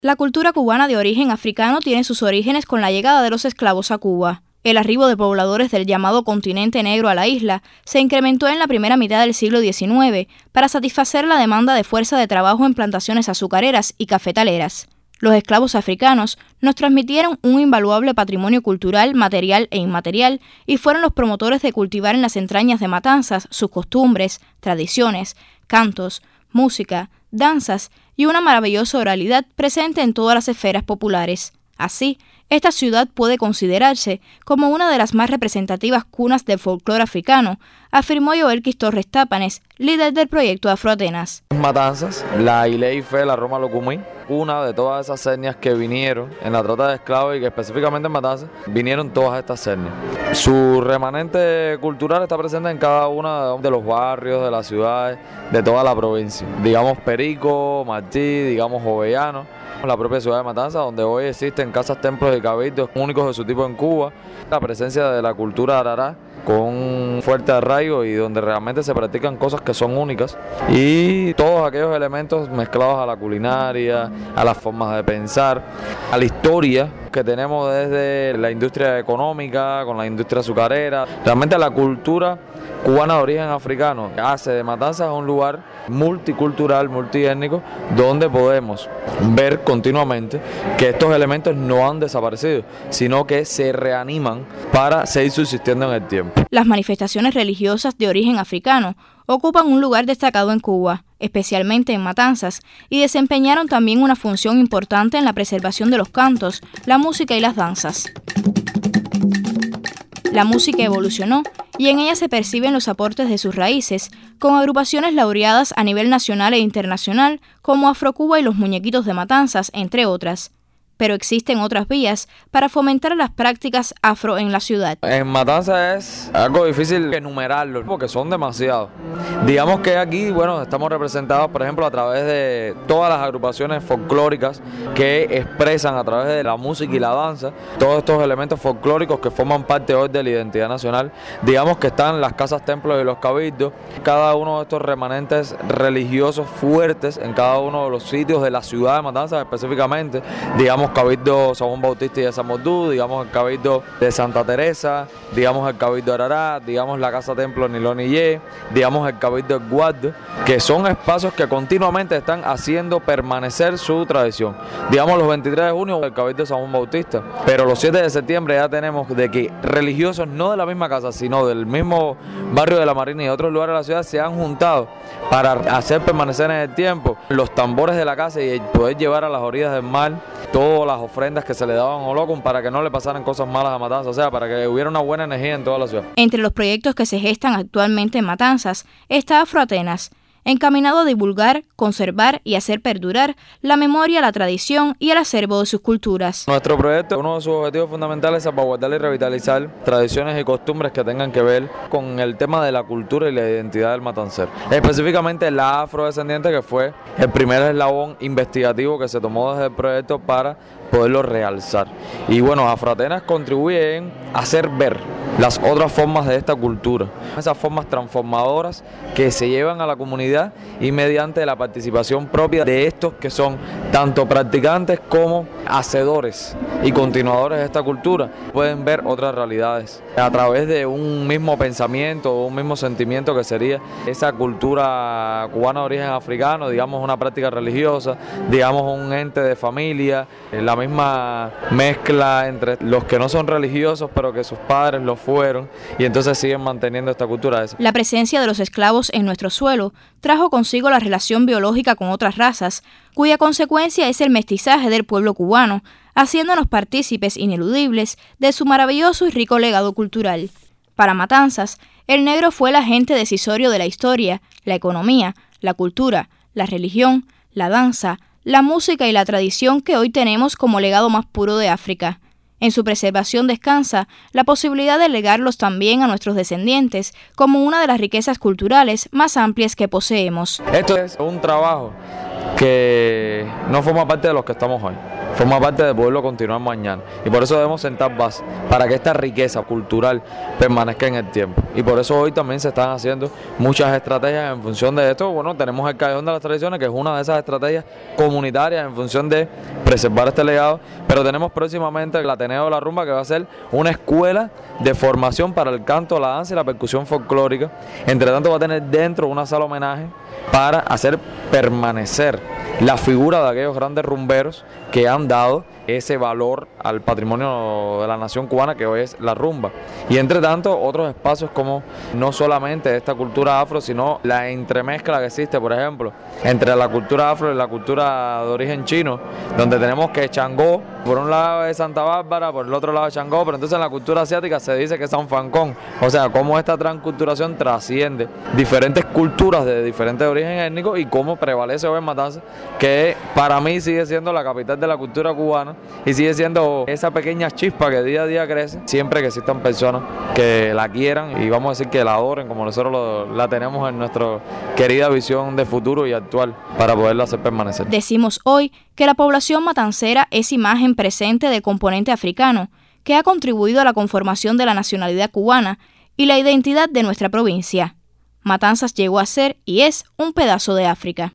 La cultura cubana de origen africano tiene sus orígenes con la llegada de los esclavos a Cuba. El arribo de pobladores del llamado continente negro a la isla se incrementó en la primera mitad del siglo XIX para satisfacer la demanda de fuerza de trabajo en plantaciones azucareras y cafetaleras. Los esclavos africanos nos transmitieron un invaluable patrimonio cultural, material e inmaterial y fueron los promotores de cultivar en las entrañas de Matanzas sus costumbres, tradiciones, cantos, música, danzas y una maravillosa oralidad presente en todas las esferas populares. Así, esta ciudad puede considerarse como una de las más representativas cunas del folclore africano, afirmó Joelquis Torres Tápanes, líder del proyecto Afroatenas. Matanzas, la Iley Fe, la Roma Locumí, una de todas esas etnias que vinieron en la trata de esclavos y que específicamente en Matanzas vinieron todas estas etnias. Su remanente cultural está presente en cada uno de los barrios, de las ciudades, de toda la provincia. Digamos Perico, Martí, digamos Jovellano, la propia ciudad de Matanzas, donde hoy existen casas, templos y cabildos únicos de su tipo en Cuba. La presencia de la cultura arará con un fuerte arraigo y donde realmente se practican cosas que son únicas y todos aquellos elementos mezclados a la culinaria, a las formas de pensar, a la historia que tenemos desde la industria económica, con la industria azucarera. Realmente la cultura cubana de origen africano hace de Matanzas un lugar multicultural, multiétnico, donde podemos ver continuamente que estos elementos no han desaparecido, sino que se reaniman para seguir subsistiendo en el tiempo. Las manifestaciones religiosas de origen africano ocupan un lugar destacado en Cuba, especialmente en Matanzas, y desempeñaron también una función importante en la preservación de los cantos, la música y las danzas. La música evolucionó y en ella se perciben los aportes de sus raíces, con agrupaciones laureadas a nivel nacional e internacional como Afrocuba y los Muñequitos de Matanzas, entre otras. Pero existen otras vías para fomentar las prácticas afro en la ciudad. En Matanzas es algo difícil enumerarlo porque son demasiados. Digamos que aquí, bueno, estamos representados, por ejemplo, a través de todas las agrupaciones folclóricas que expresan a través de la música y la danza todos estos elementos folclóricos que forman parte hoy de la identidad nacional. Digamos que están las casas, templos y los cabildos, cada uno de estos remanentes religiosos fuertes en cada uno de los sitios de la ciudad de Matanzas específicamente, digamos Cabildo San Juan Bautista y de San Mordú, digamos el Cabildo de Santa Teresa, digamos el Cabildo de Arará, digamos la Casa Templo Nilón y Ye, digamos el Cabildo del Guardo, que son espacios que continuamente están haciendo permanecer su tradición. Digamos los 23 de junio el Cabildo de San Juan Bautista, pero los 7 de septiembre ya tenemos de que religiosos no de la misma casa, sino del mismo barrio de la Marina y de otros lugares de la ciudad se han juntado para hacer permanecer en el tiempo los tambores de la casa y poder llevar a las orillas del mar todas las ofrendas que se le daban a Olocum para que no le pasaran cosas malas a Matanzas, o sea, para que hubiera una buena energía en toda la ciudad. Entre los proyectos que se gestan actualmente en Matanzas está Afroatenas, encaminado a divulgar, conservar y hacer perdurar la memoria, la tradición y el acervo de sus culturas. Nuestro proyecto, uno de sus objetivos fundamentales es salvaguardar y revitalizar tradiciones y costumbres que tengan que ver con el tema de la cultura y la identidad del matancero. Específicamente la afrodescendiente, que fue el primer eslabón investigativo que se tomó desde el proyecto para poderlo realzar. Y bueno, Afroatenas contribuyen a hacer ver las otras formas de esta cultura, esas formas transformadoras que se llevan a la comunidad y mediante la participación propia de estos que son tanto practicantes como hacedores y continuadores de esta cultura, pueden ver otras realidades a través de un mismo pensamiento o un mismo sentimiento que sería esa cultura cubana de origen africano, digamos una práctica religiosa, digamos un ente de familia, la misma mezcla entre los que no son religiosos pero que sus padres lo fueron y entonces siguen manteniendo esta cultura. La presencia de los esclavos en nuestro suelo trajo consigo la relación biológica con otras razas, cuya consecuencia es el mestizaje del pueblo cubano, haciéndonos partícipes ineludibles de su maravilloso y rico legado cultural. Para Matanzas, el negro fue el agente decisorio de la historia, la economía, la cultura, la religión, la danza, la música y la tradición que hoy tenemos como legado más puro de África. En su preservación descansa la posibilidad de legarlos también a nuestros descendientes como una de las riquezas culturales más amplias que poseemos. Esto es un trabajo que no forma parte de los que estamos hoy. forma parte de poderlo continuar mañana. Y por eso debemos sentar bases para que esta riqueza cultural permanezca en el tiempo. Y por eso hoy también se están haciendo muchas estrategias en función de esto. Bueno, tenemos el Callejón de las Tradiciones, que es una de esas estrategias comunitarias en función de preservar este legado, pero tenemos próximamente el Ateneo de la Rumba, que va a ser una escuela de formación para el canto, la danza y la percusión folclórica. Entre tanto, va a tener dentro una sala homenaje para hacer permanecer la figura de aquellos grandes rumberos que han dado ese valor al patrimonio de la nación cubana que hoy es la rumba. Y entre tanto, otros espacios como no solamente esta cultura afro, sino la entremezcla que existe, por ejemplo, entre la cultura afro y la cultura de origen chino, donde tenemos que Changó, por un lado es Santa Bárbara, por el otro lado es Changó, pero entonces en la cultura asiática se dice que es San Fancón. O sea, cómo esta transculturación trasciende diferentes culturas de diferentes origen étnico y cómo prevalece hoy en Matanzas, que para mí sigue siendo la capital de la cultura cubana y sigue siendo esa pequeña chispa que día a día crece, siempre que existan personas que la quieran y vamos a decir que la adoren como nosotros la tenemos en nuestra querida visión de futuro y actual para poderla hacer permanecer. Decimos hoy que la población matancera es imagen presente del componente africano que ha contribuido a la conformación de la nacionalidad cubana y la identidad de nuestra provincia. Matanzas llegó a ser y es un pedazo de África.